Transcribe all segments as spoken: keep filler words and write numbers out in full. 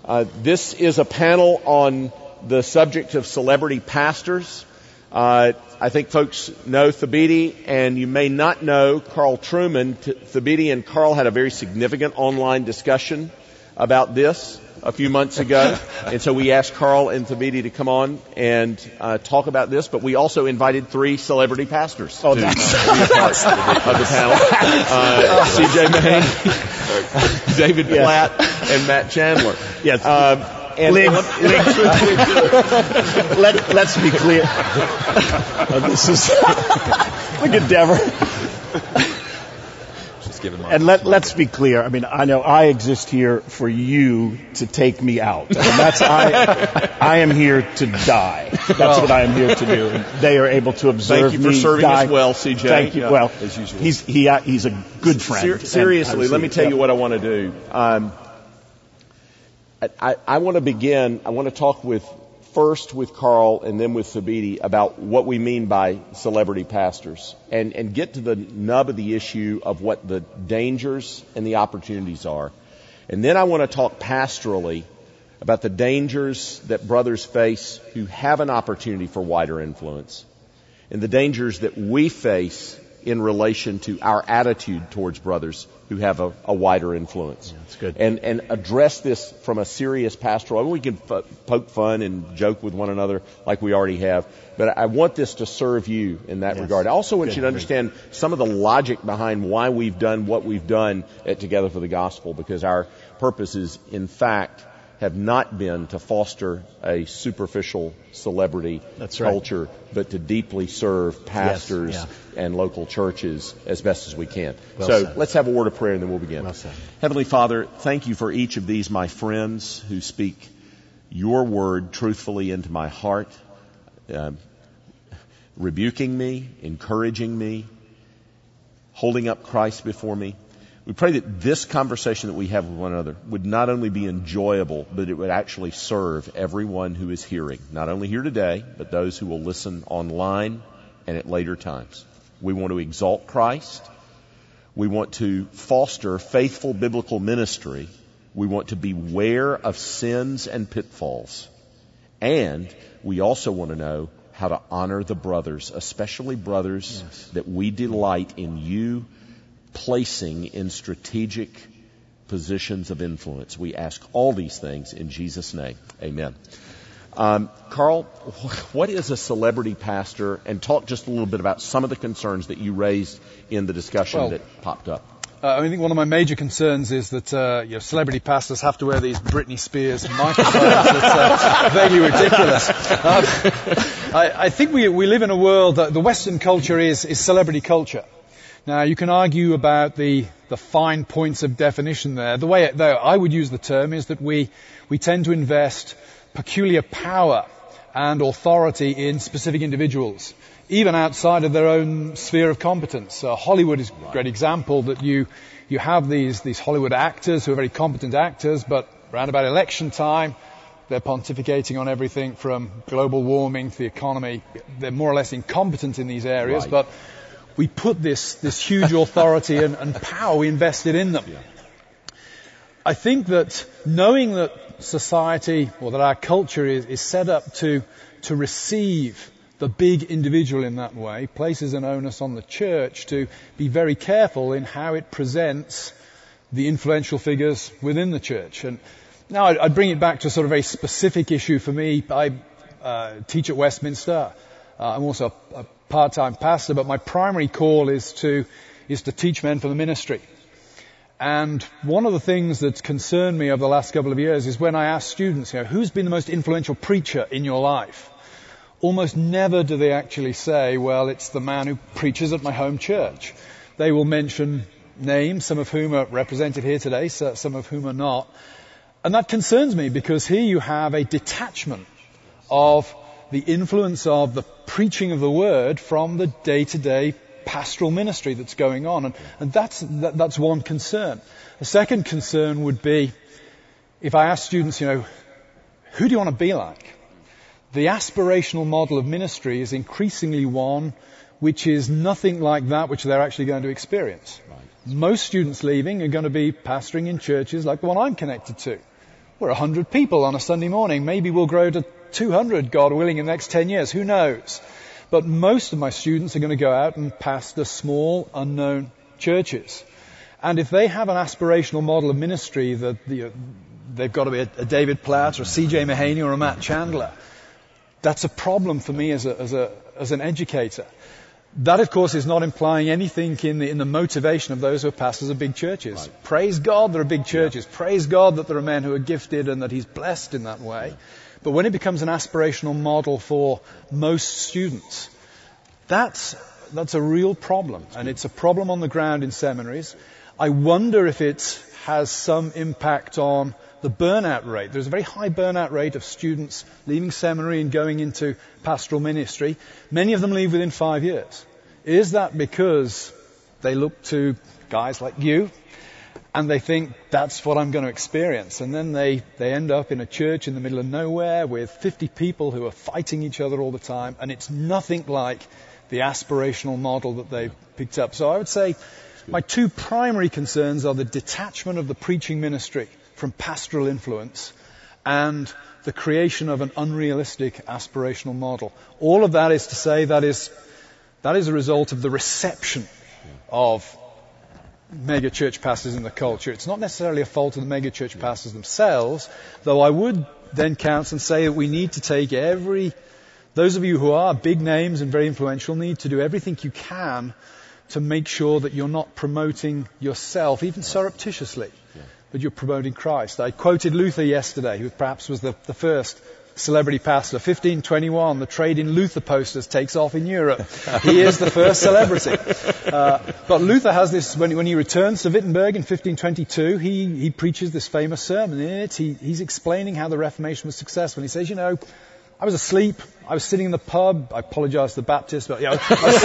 Uh, this is a panel on the subject of celebrity pastors. Uh, I think folks know Thabiti, and you may not know Carl Trueman. Thabiti and Carl had a very significant online discussion about this a few months ago, and so we asked Carl and Thabiti to come on and uh, talk about this, but we also invited three celebrity pastors oh, to that's, uh, be a part of the panel. Uh, C J Mahaney, David yes. Platt, and Matt Chandler. Yes. Um, and Link, link, let, let's be clear. Uh, this is look at Deborah. And let, let's be clear. I mean, I know I exist here for you to take me out. And that's I. I am here to die. That's well, what I am here to do. And they are able to observe me. Thank you for serving die. us well, C J. Thank you. Yeah, well, as usual. he's he uh, he's a good friend. Ser- seriously, let me tell yeah. you what I want to do. Um, I, I, I want to begin. I want to talk with first with Carl and then with Thabiti about what we mean by celebrity pastors, and, and get to the nub of the issue of what the dangers and the opportunities are. And then I want to talk pastorally about the dangers that brothers face who have an opportunity for wider influence, and the dangers that we face in relation to our attitude towards brothers who have a, a wider influence. Yeah, that's good. And, and address this from a serious pastoral. I mean, we can f- poke fun and joke with one another like we already have, but I want this to serve you in that yes. regard. I also want good. you to understand some of the logic behind why we've done what we've done at Together for the Gospel, because our purposes, in fact, have not been to foster a superficial celebrity That's right. culture, but to deeply serve pastors yes, yeah. and local churches as best as we can. Well so said. let's have a word of prayer and then we'll begin. Well said. Heavenly Father, thank you for each of these, my friends, who speak your word truthfully into my heart, uh, rebuking me, encouraging me, holding up Christ before me. We pray that this conversation that we have with one another would not only be enjoyable, but it would actually serve everyone who is hearing, not only here today, but those who will listen online and at later times. We want to exalt Christ. We want to foster faithful biblical ministry. We want to beware of sins and pitfalls. And we also want to know how to honor the brothers, especially brothers yes. that we delight in you placing in strategic positions of influence. We ask all these things in Jesus' name. Amen. Um, Carl, what is a celebrity pastor? And talk just a little bit about some of the concerns that you raised in the discussion well, that popped up. Uh, I think one of my major concerns is that uh, you know, celebrity pastors have to wear these Britney Spears microphones. It's uh, vaguely ridiculous. Um, I, I think we we live in a world that the Western culture is is celebrity culture. Now, you can argue about the, the fine points of definition there. The way though I would use the term is that we, we tend to invest peculiar power and authority in specific individuals, even outside of their own sphere of competence. Uh, Hollywood is a great example that you, you have these, these Hollywood actors who are very competent actors, but around about election time, they're pontificating on everything from global warming to the economy. They're more or less incompetent in these areas, right. but we put this, this huge authority and, and power, we invested in them. Yeah. I think that knowing that society, or that our culture is, is set up to, to receive the big individual in that way, places an onus on the church to be very careful in how it presents the influential figures within the church. And now I'd, I'd bring it back to a sort of very specific issue for me. I uh, teach at Westminster. Uh, I'm also a, a part-time pastor, but my primary call is to is to teach men for the ministry. And one of the things that's concerned me over the last couple of years is when I ask students, you know, who's been the most influential preacher in your life? Almost never do they actually say, well, it's the man who preaches at my home church. They will mention names, some of whom are represented here today, some of whom are not. And that concerns me because here you have a detachment of the influence of the preaching of the word from the day-to-day pastoral ministry that's going on. And, and that's, that, that's one concern. A second concern would be, if I ask students, you know, who do you want to be like? The aspirational model of ministry is increasingly one which is nothing like that which they're actually going to experience. Right. Most students leaving are going to be pastoring in churches like the one I'm connected to. we're one hundred people on a Sunday morning. Maybe we'll grow to two hundred, God willing, in the next ten years. Who knows? But most of my students are going to go out and pastor small, unknown churches. And if they have an aspirational model of ministry that the, they've got to be a, a David Platt or a C J Mahaney or a Matt Chandler, that's a problem for me as a, as a, as an educator. That, of course, is not implying anything in the, in the motivation of those who are pastors of big churches. Right. Praise God there are big churches. Yeah. Praise God that there are men who are gifted and that He's blessed in that way. Yeah. But when it becomes an aspirational model for most students, that's, that's a real problem. And it's a problem on the ground in seminaries. I wonder if it has some impact on the burnout rate. There's a very high burnout rate of students leaving seminary and going into pastoral ministry. Many of them leave within five years. Is that because they look to guys like you and they think that's what I'm going to experience? And then they, they end up in a church in the middle of nowhere with fifty people who are fighting each other all the time, and it's nothing like the aspirational model that they picked up. So I would say my two primary concerns are the detachment of the preaching ministry from pastoral influence and the creation of an unrealistic aspirational model. All of that is to say that is that is a result of the reception of mega church pastors in the culture. It's not necessarily a fault of the mega church pastors themselves, though I would then count and say that we need to take every, those of you who are big names and very influential need to do everything you can to make sure that you're not promoting yourself, even surreptitiously, yeah. but you're promoting Christ. I quoted Luther yesterday, who perhaps was the, the first celebrity pastor. fifteen twenty-one, the trade in Luther posters takes off in Europe. He is the first celebrity. Uh, but Luther has this, when, when he returns to Wittenberg in fifteen twenty-two, he, he preaches this famous sermon. In it, he, he's explaining how the Reformation was successful. He says, you know, I was asleep. I was sitting in the pub. I apologize to the Baptists, but you know,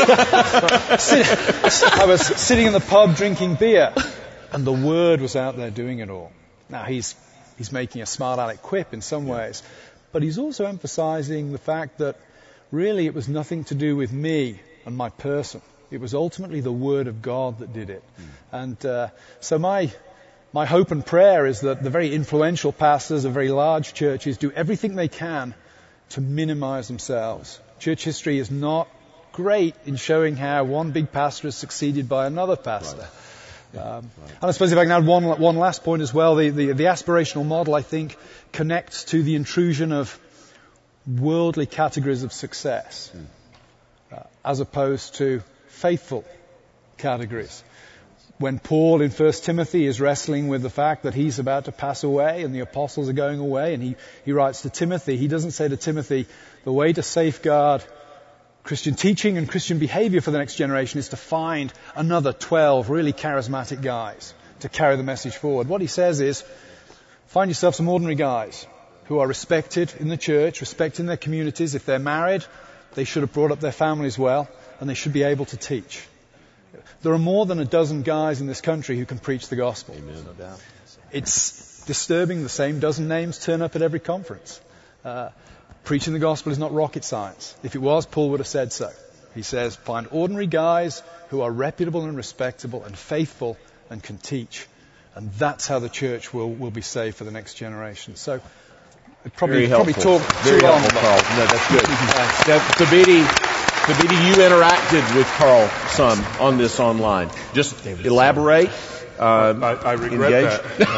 I was, sit, I was sitting in the pub drinking beer, and the Word was out there doing it all. Now he's he's making a smart aleck quip in some ways, but he's also emphasizing the fact that really it was nothing to do with me and my person. It was ultimately the Word of God that did it. Mm. And uh, so my my hope and prayer is that the very influential pastors of very large churches do everything they can to minimize themselves. Church history is not great in showing how one big pastor is succeeded by another pastor. Right. Yeah. Um, right. And I suppose if I can add one one last point as well, the, the, the aspirational model, I think, connects to the intrusion of worldly categories of success mm. uh, as opposed to faithful categories. When Paul in First Timothy is wrestling with the fact that he's about to pass away and the apostles are going away, and he, he writes to Timothy, he doesn't say to Timothy, the way to safeguard Christian teaching and Christian behavior for the next generation is to find another twelve really charismatic guys to carry the message forward. What he says is, find yourself some ordinary guys who are respected in the church, respected in their communities. If they're married, they should have brought up their families well, and they should be able to teach. There are more than a dozen guys in this country who can preach the gospel. Amen. No doubt. It's disturbing the same dozen names turn up at every conference. Uh, preaching the gospel is not rocket science. If it was, Paul would have said so. He says, find ordinary guys who are reputable and respectable and faithful and can teach. And that's how the church will, will be saved for the next generation. So, probably, probably talk Very too long. Helpful, Carl. No, that's good. Now, Thabiti, Thabiti, you interacted with Carl some on this online. Just David elaborate. Uh, I, I regret engage.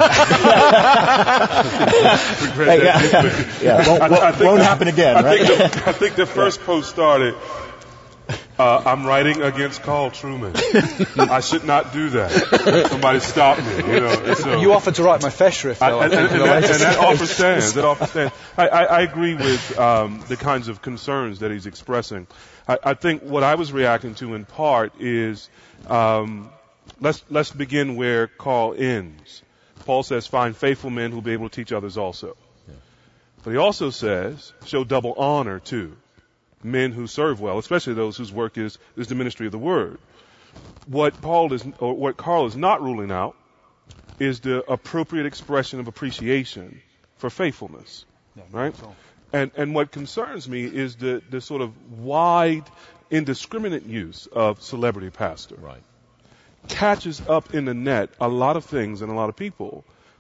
that. regret that. Yeah, yeah. Won't, won't, I, I won't the, happen again, I right? Think the, I think the first yeah. post started, uh, I'm writing against Carl Trueman. I should not do that. Somebody stop me. You know. So, you offered to write my Festschrift, though. I, and, and, and, that, and that offer stands. That offer stands. I, I, I agree with um, the kinds of concerns that he's expressing. I, I think what I was reacting to in part is um, let's let's begin where Carl ends. Paul says, find faithful men who will be able to teach others also. Yeah. But he also says, show double honor to men who serve well, especially those whose work is, is the ministry of the word. What Paul is, or what Carl is not ruling out is the appropriate expression of appreciation for faithfulness. Yeah, right? And and what concerns me is the, the sort of wide, indiscriminate use of celebrity pastor. Right. Catches up in the net a lot of things and a lot of people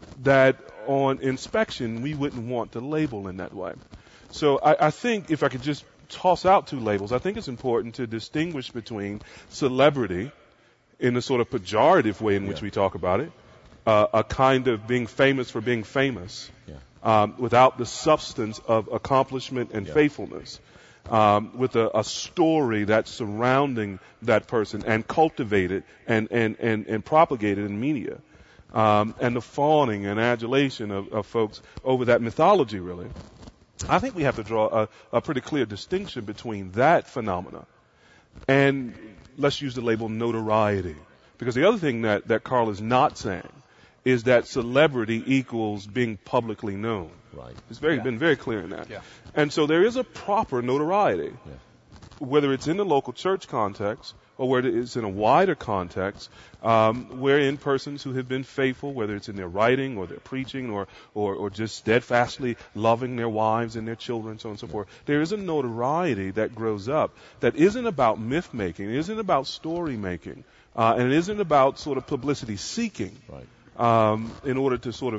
that on inspection we wouldn't want to label in that way. So I, I think if I could just toss out two labels, I think it's important to distinguish between celebrity in the sort of pejorative way in yeah. which we talk about it, uh, a kind of being famous for being famous, yeah. um, without the substance of accomplishment and yeah. faithfulness, um, with a, a story that's surrounding that person and cultivated and, and, and, and propagated in media, um, and the fawning and adulation of, of folks over that mythology, really. I think we have to draw a, a pretty clear distinction between that phenomena and, let's use the label notoriety. Because the other thing that, that Carl is not saying is that celebrity equals being publicly known. Right. He's very, yeah. been very clear in that. Yeah. And so there is a proper notoriety, yeah. whether it's in the local church context or whether it's in a wider context, um, wherein persons who have been faithful, whether it's in their writing or their preaching or, or, or just steadfastly loving their wives and their children, so on and so forth, there is a notoriety that grows up that isn't about myth making, it isn't about story making, uh, and it isn't about sort of publicity seeking, right. um, in order to sort of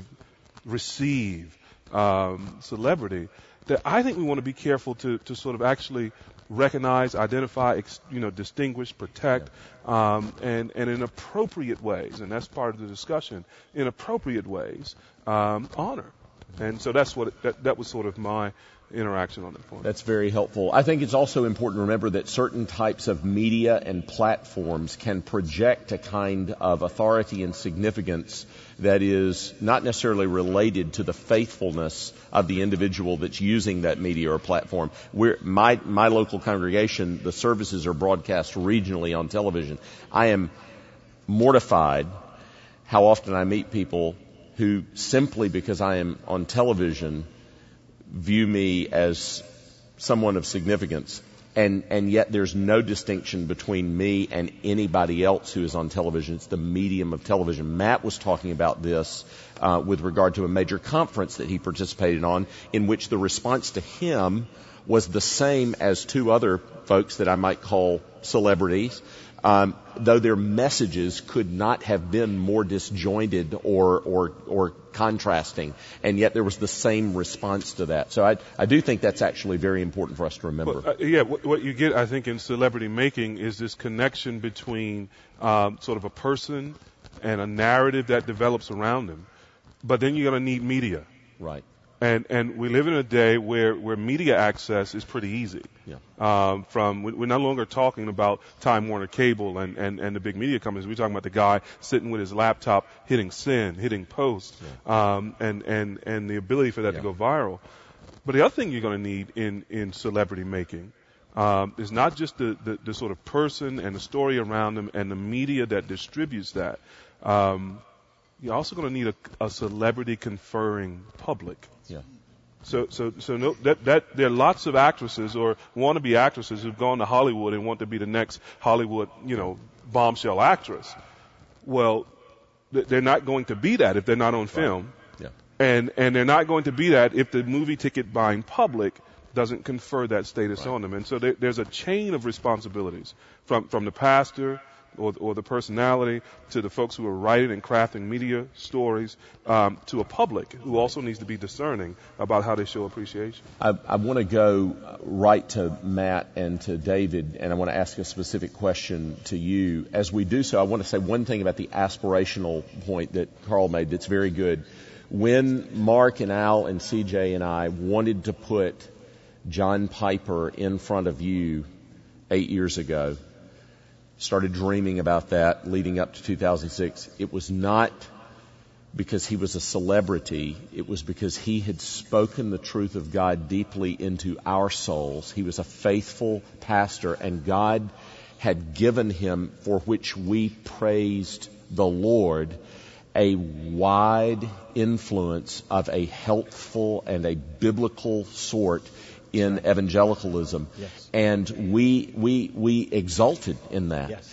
receive um, celebrity. That I think we want to be careful to, to sort of actually recognize, identify, ex, you know, distinguish, protect, yeah. um, and, and in appropriate ways, and that's part of the discussion, in appropriate ways, um, honor. And so that's what, it, that, that was sort of my interaction on that point. That's very helpful. I think it's also important to remember that certain types of media and platforms can project a kind of authority and significance that is not necessarily related to the faithfulness of the individual that's using that media or platform. We're, my, my local congregation, the services are broadcast regionally on television. I am mortified how often I meet people who simply because I am on television view me as someone of significance, and, and yet there's no distinction between me and anybody else who is on television. It's the medium of television. Matt was talking about this uh, with regard to a major conference that he participated on, in which the response to him was the same as two other folks that I might call celebrities, um, though their messages could not have been more disjointed or, or, or contrasting, and yet there was the same response to that. So I, I do think that's actually very important for us to remember. Well, uh, yeah, what, what you get, I think, in celebrity making is this connection between um, sort of a person and a narrative that develops around them. But then you're going to need media. Right. And and we live in a day where, where media access is pretty easy. Yeah. Um, from we're no longer talking about Time Warner Cable and, and, and the big media companies. We're talking about the guy sitting with his laptop hitting send, hitting post, yeah. um, and, and, and the ability for that yeah. to go viral. But the other thing you're going to need in, in celebrity making um, is not just the, the, the sort of person and the story around them and the media that distributes that. Um, You're also going to need a, a celebrity conferring public. Yeah. So, so, so no, that, that, there are lots of actresses or wannabe actresses who've gone to Hollywood and want to be the next Hollywood, you know, bombshell actress. Well, they're not going to be that if they're not on film. Yeah. And, and they're not going to be that if the movie ticket buying public doesn't confer that status right. on them. And so there, there's a chain of responsibilities from, from the pastor, Or, or the personality, to the folks who are writing and crafting media stories, um, to a public who also needs to be discerning about how they show appreciation. I, I want to go right to Matt and to David, and I want to ask a specific question to you. As we do so, I want to say one thing about the aspirational point that Carl made that's very good. When Mark and Al and C J and I wanted to put John Piper in front of you eight years ago, started dreaming about that leading up to two thousand six. It was not because he was a celebrity. It was because he had spoken the truth of God deeply into our souls. He was a faithful pastor, and God had given him, for which we praised the Lord, a wide influence of a healthful and a biblical sort in evangelicalism. Yes. And we, we, we exulted in that. Yes.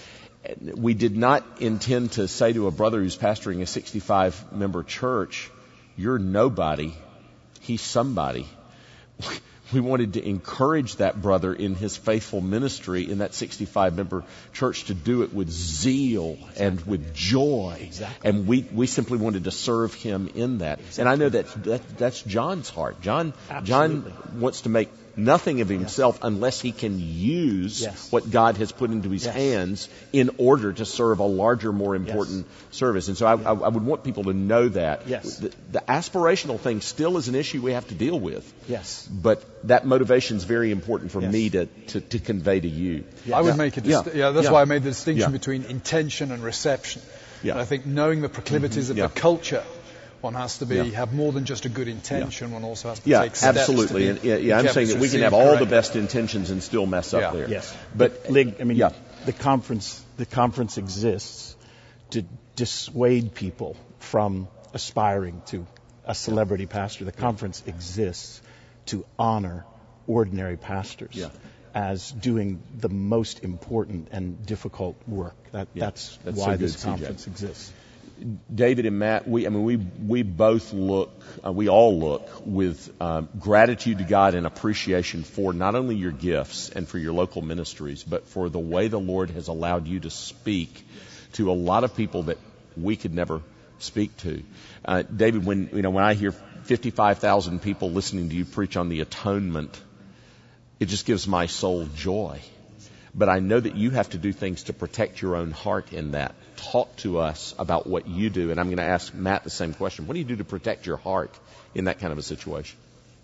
We did not intend to say to a brother who's pastoring a sixty-five member church, you're nobody, he's somebody. We wanted to encourage that brother in his faithful ministry in that sixty-five member church to do it with zeal exactly. and with joy. Exactly. And we, we simply wanted to serve him in that. Exactly. And I know that, that that's John's heart. John, Absolutely. John wants to make nothing of himself yes. unless he can use yes. what God has put into his yes. hands in order to serve a larger, more important yes. service. And so I, I, I would want people to know that. Yes. The, the aspirational thing still is an issue we have to deal with. Yes. But that motivation is very important for yes. me to, to, to convey to you. Yes. I would yeah. make a dist- yeah. yeah, that's yeah. why I made the distinction yeah. between intention and reception. Yeah. And I think knowing the proclivities mm-hmm. of yeah. the culture, one has to be yeah. have more than just a good intention. Yeah. One also has to yeah, take steps absolutely. to be, and, yeah, yeah I'm saying that we can have all correctly. the best intentions and still mess up yeah. there. Yes, but Lig, I mean, yeah. the conference the conference exists to dissuade people from aspiring to a celebrity pastor. The conference exists to honor ordinary pastors yeah. as doing the most important and difficult work. That, yeah. That's, that's why so this good, conference C J. exists. David and Matt, we, I mean, we, we both look, uh, we all look with um, gratitude to God and appreciation for not only your gifts and for your local ministries, but for the way the Lord has allowed you to speak to a lot of people that we could never speak to. Uh, David, when, you know, when I hear fifty-five thousand people listening to you preach on the atonement, it just gives my soul joy. But I know that you have to do things to protect your own heart in that. Talk to us about what you do. And I'm going to ask Matt the same question. What do you do to protect your heart in that kind of a situation?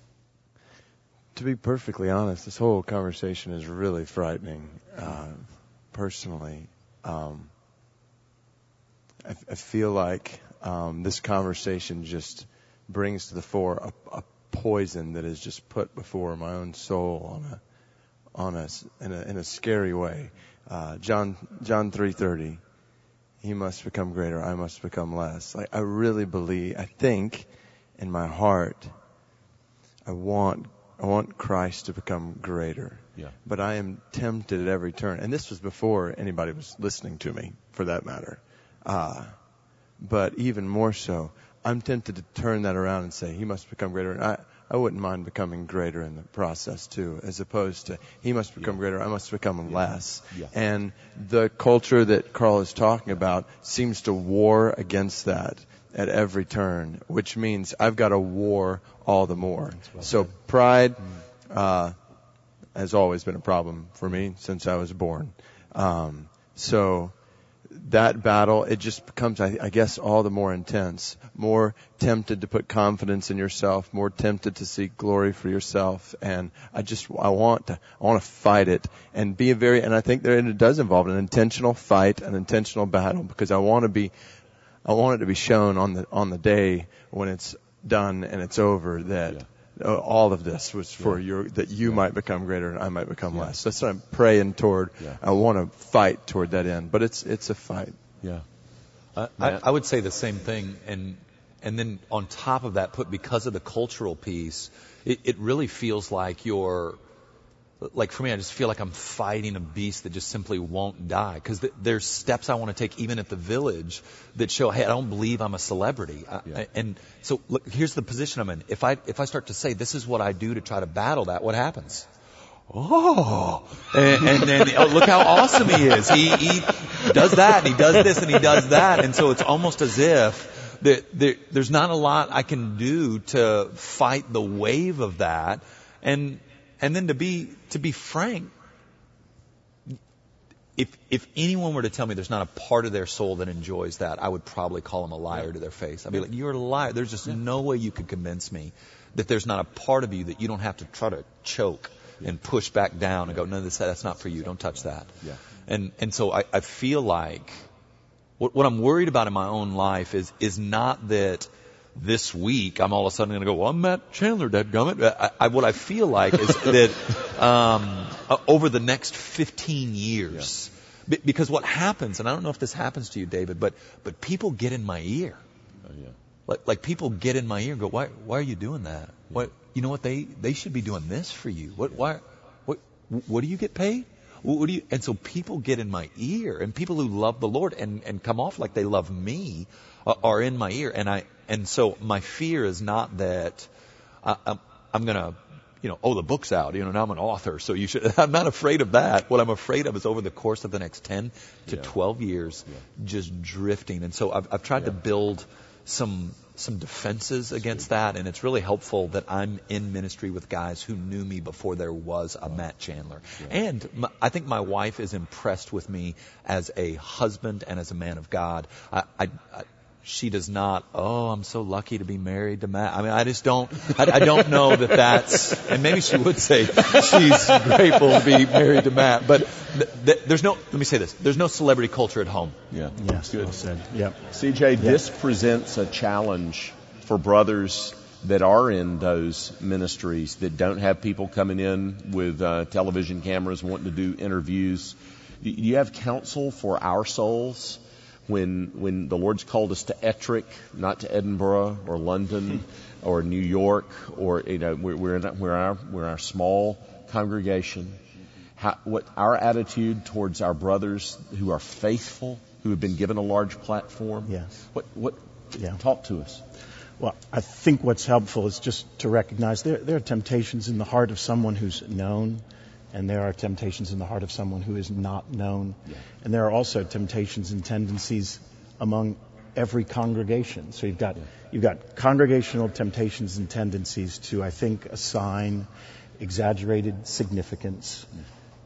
To be perfectly honest, this whole conversation is really frightening, uh, personally. Um, I, I feel like um, this conversation just brings to the fore a, a poison that is just put before my own soul on a on us in a in a scary way. Uh, John John three thirty. He must become greater, I must become less. Like, I really believe, I think in my heart, I want I want Christ to become greater. Yeah. But I am tempted at every turn. And this was before anybody was listening to me, for that matter. Uh, but even more so, I'm tempted to turn that around and say, he must become greater. And I, I wouldn't mind becoming greater in the process too, as opposed to he must become yeah. greater, I must become yeah. less. Yeah. And the culture that Carl is talking about seems to war against that at every turn, which means I've got to war all the more. Well so said. Pride uh, has always been a problem for me since I was born. Um, so that battle, it just becomes, I, I guess, all the more intense, more tempted to put confidence in yourself, more tempted to seek glory for yourself. And I just, I want to, I want to fight it and be a very, and I think that it does involve an intentional fight, an intentional battle, because I want to be, I want it to be shown on the, on the day when it's done and it's over that yeah. Uh, all of this was for yeah. your, that you yeah. might become greater and I might become yeah. less. That's what I'm praying toward. Yeah. I want to fight toward that end, but it's, it's a fight. Yeah. Uh, I, I would say the same thing. And, and then on top of that, put, because of the cultural piece, it, it really feels like you're, like for me, I just feel like I'm fighting a beast that just simply won't die. Because th- there's steps I want to take even at the village that show, hey, I don't believe I'm a celebrity. I, yeah. I, and so look, here's the position I'm in. If I if I start to say this is what I do to try to battle that, what happens? Oh, and, and then oh, look how awesome he is. He, he does that, and he does this, and he does that, and so it's almost as if that there, there's not a lot I can do to fight the wave of that, and. And then to be to be frank, if if anyone were to tell me there's not a part of their soul that enjoys that, I would probably call them a liar yeah. to their face. I'd be like, you're a liar. There's just yeah. no way you could convince me that there's not a part of you that you don't have to try to choke yeah. and push back down and go, no, this, that's not for you. Don't touch that. Yeah. And and so I, I feel like what what I'm worried about in my own life is is not that this week I'm all of a sudden going to go, well, I'm Matt Chandler, dadgummit. I, I, what I feel like is that um, uh, over the next fifteen years, yeah. b- because what happens, and I don't know if this happens to you, David, but but people get in my ear. Oh, yeah. Like like people get in my ear and go, why why are you doing that? Yeah. What you know what they they should be doing this for you. What yeah. why what what do you get paid? What do you? And so people get in my ear, and people who love the Lord and and come off like they love me uh, are in my ear, and I. And so my fear is not that I, I'm, I'm going to, you know, oh, the book's out, you know, now I'm an author, so you should, I'm not afraid of that. What I'm afraid of is over the course of the next ten to Yeah. twelve years, Yeah. just drifting. And so I've, I've tried Yeah. to build some, some defenses against that, and it's really helpful that I'm in ministry with guys who knew me before there was a Matt Chandler. Yeah. And my, I think my wife is impressed with me as a husband and as a man of God. I, I, I She does not, oh, I'm so lucky to be married to Matt. I mean, I just don't, I, I don't know that that's, and maybe she would say she's grateful to be married to Matt, but th- th- there's no, let me say this, there's no celebrity culture at home. Yeah. Yes, good. Well said. Yep. C J, this presents a challenge for brothers that are in those ministries that don't have people coming in with uh, television cameras wanting to do interviews. Do you have counsel for our souls? When when the Lord's called us to Ettrick, not to Edinburgh or London or New York, or you know we're we're, in, we're our we're our small congregation. How, what our attitude towards our brothers who are faithful, who have been given a large platform? Yes. What what? Yeah. Talk to us. Well, I think what's helpful is just to recognize there there are temptations in the heart of someone who's known. And there are temptations in the heart of someone who is not known. Yeah. And there are also temptations and tendencies among every congregation. So you've got yeah. you've got congregational temptations and tendencies to, I think, assign exaggerated significance yeah.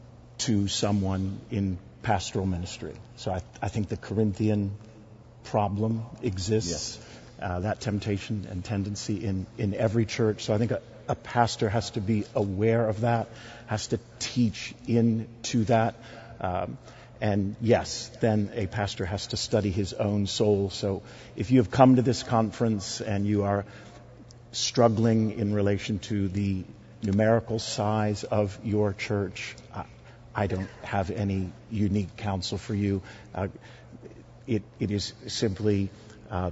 to someone in pastoral ministry. So I, I think the Corinthian problem exists, yes. uh, that temptation and tendency in, in every church. So I think a, a pastor has to be aware of that, has to teach into that. Um, and yes, then a pastor has to study his own soul. So if you have come to this conference and you are struggling in relation to the numerical size of your church, I, I don't have any unique counsel for you. Uh, it, it is simply uh,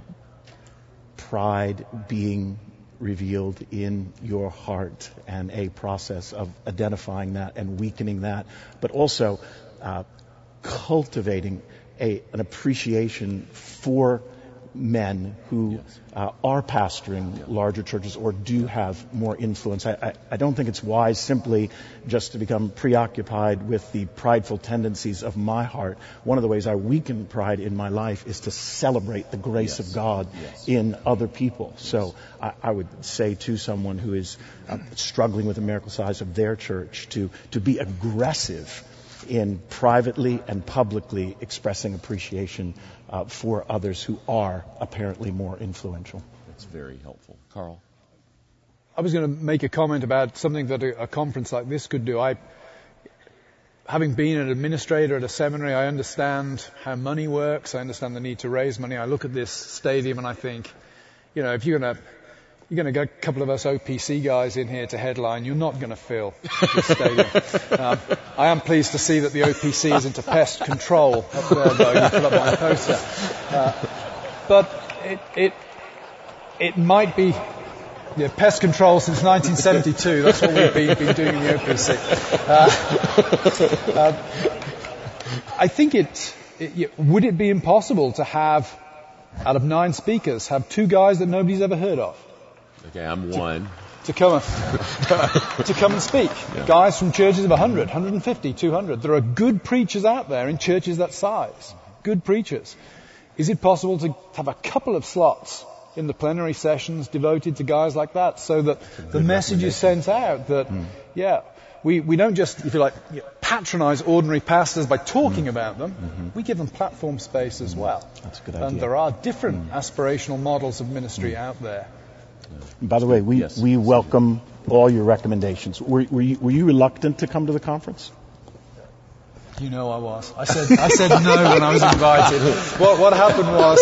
pride being revealed in your heart and a process of identifying that and weakening that, but also uh, cultivating a, an appreciation for men who yes. uh, are pastoring yeah. larger churches or do have more influence. I, I, I don't think it's wise simply just to become preoccupied with the prideful tendencies of my heart. One of the ways I weaken pride in my life is to celebrate the grace yes. of God yes. in other people. Yes. So I, I would say to someone who is uh, struggling with the miracle size of their church to, to be aggressive in privately and publicly expressing appreciation uh, for others who are apparently more influential. That's very helpful. Carl? I was going to make a comment about something that a, a conference like this could do. I, having been an administrator at a seminary, I understand how money works. I understand the need to raise money. I look at this stadium and I think, you know, if you're going to You're going to get a couple of us O P C guys in here to headline. You're not going to fill this stadium. um, I am pleased to see that the O P C is into pest control up there, though. You put up my poster. Uh, but it, it, it might be yeah, pest control since nineteen seventy-two. That's what we've been, been doing in the O P C. Uh, uh, I think it, it, would it be impossible to have, out of nine speakers, have two guys that nobody's ever heard of? Okay, I'm one. To, to come and, to come and speak. Yeah. Guys from churches of one hundred, one hundred fifty, two hundred. There are good preachers out there in churches that size. Good preachers. Is it possible to have a couple of slots in the plenary sessions devoted to guys like that so that the message is sent out that, mm. yeah, we, we don't just, if you like, patronize ordinary pastors by talking mm. about them. Mm-hmm. We give them platform space as well. That's a good idea. And there are different mm. aspirational models of ministry mm. out there. By the way, we, yes. we welcome all your recommendations. Were, were, you, were you reluctant to come to the conference? You know I was. I said I said no when I was invited. What what happened was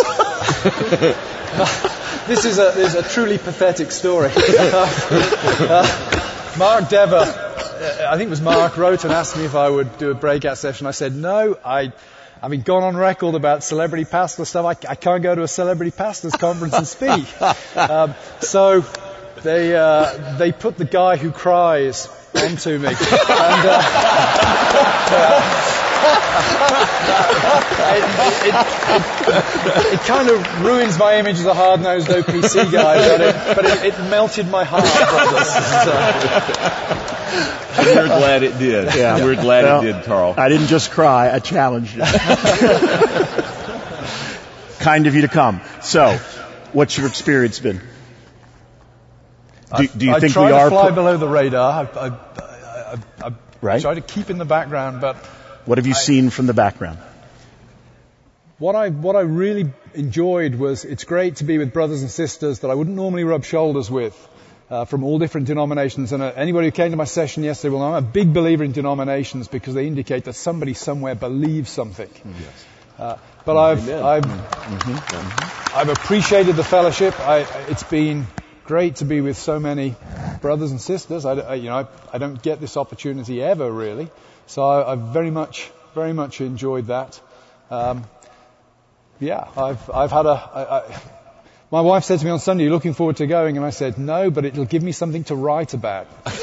this is a this is a truly pathetic story. uh, Mark Dever, uh, I think it was Mark, wrote and asked me if I would do a breakout session. I said no. I. Having gone on record about celebrity pastor stuff, I, I can't go to a celebrity pastors conference and speak. Um, so they uh, they put the guy who cries onto me. And, uh, it, it, it, it kind of ruins my image as a hard-nosed O P C guy, but it, but it, it melted my heart, brothers. And we're glad it did. Yeah. We're glad Well, it did, Carl. I didn't just cry, I challenged you. Kind of you to come. So, what's your experience been? Do, do you I think try we to are... fly pro- below the radar. I, I, I, I, I Right. try to keep in the background, but What have you I- seen from the background? what I what I really enjoyed was it's great to be with brothers and sisters that I wouldn't normally rub shoulders with uh, from all different denominations. And uh, anybody who came to my session yesterday will know I'm a big believer in denominations because they indicate that somebody somewhere believes something. Yes. Uh, but I've I've, mm-hmm. I've appreciated the fellowship. I, it's been great to be with so many brothers and sisters. I, I, you know, I, I don't get this opportunity ever, really. So I, I've very much, very much enjoyed that. Um, yeah, I've, I've had a. I, I, my wife said to me on Sunday, "You're looking forward to going?" And I said, "No, but it'll give me something to write about." But,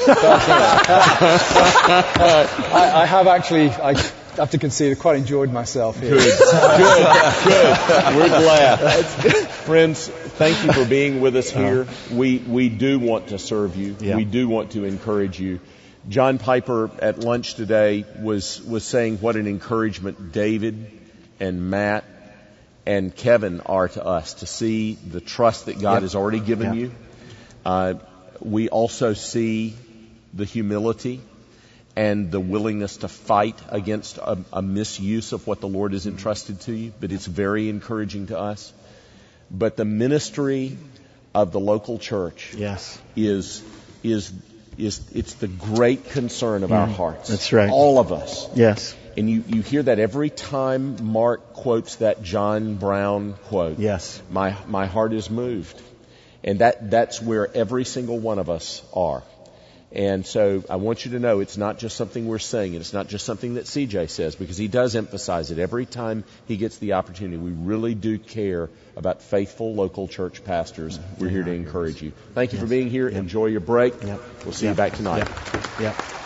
uh, I, I have actually. I, I have to concede, I quite enjoyed myself here. Good, good, good. We're glad. Friends, thank you for being with us here. We we do want to serve you. Yeah. We do want to encourage you. John Piper at lunch today was, was saying what an encouragement David and Matt and Kevin are to us, to see the trust that God Yep. has already given Yep. you. Uh, we also see the humility and the willingness to fight against a, a misuse of what the Lord has entrusted to you, but it's very encouraging to us. But the ministry of the local church Yes. is is is it's the great concern of our hearts. That's right. All of us. Yes. And you, you hear that every time Mark quotes that John Brown quote. Yes. My my heart is moved. And that that's where every single one of us are. And so I want you to know it's not just something we're saying, and it's not just something that C J says, because he does emphasize it every time he gets the opportunity. We really do care about faithful local church pastors. We're here to encourage you. Thank you for being here. Enjoy your break. Yep. We'll see Yep. you back tonight. Yep. Yep.